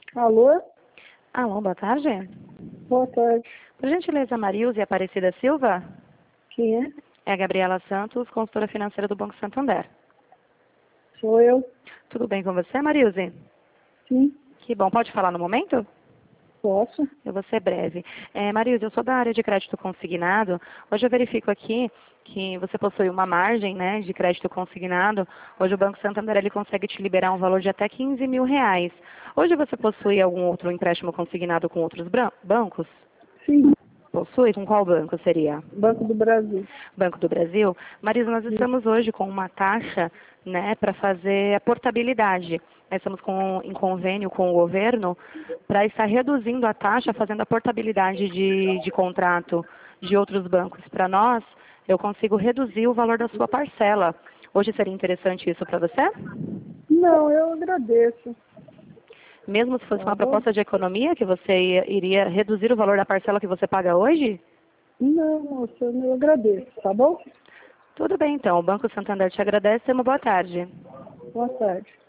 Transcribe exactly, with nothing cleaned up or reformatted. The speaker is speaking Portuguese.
Alô? Alô, boa tarde. Boa tarde. Por gentileza, Marilze Aparecida Silva? Quem é? É a Gabriela Santos, consultora financeira do Banco Santander. Sou eu? Tudo bem com você, Marilze? Sim. Que bom. Pode falar no momento? Posso? Eu vou ser breve. É, Marilze, eu sou da área de crédito consignado. Hoje eu verifico aqui que você possui uma margem, né, de crédito consignado. Hoje o Banco Santander ele consegue te liberar um valor de até quinze mil reais. Hoje você possui algum outro empréstimo consignado com outros bran- bancos? Sim. Possui? Com qual banco seria? Banco do Brasil. Banco do Brasil. Marisa, nós Sim. estamos hoje com uma taxa, né, para fazer a portabilidade. Nós estamos com, em convênio com o governo para estar reduzindo a taxa, fazendo a portabilidade de, de contrato de outros bancos. Para nós, eu consigo reduzir o valor da sua parcela. Hoje seria interessante isso para você? Não, eu agradeço. Mesmo se fosse Tá uma bom? proposta de economia, que você ia- iria reduzir o valor da parcela que você paga hoje? Não, moça, eu agradeço, tá bom? Tudo bem, então. O Banco Santander te agradece e uma boa tarde. Boa tarde.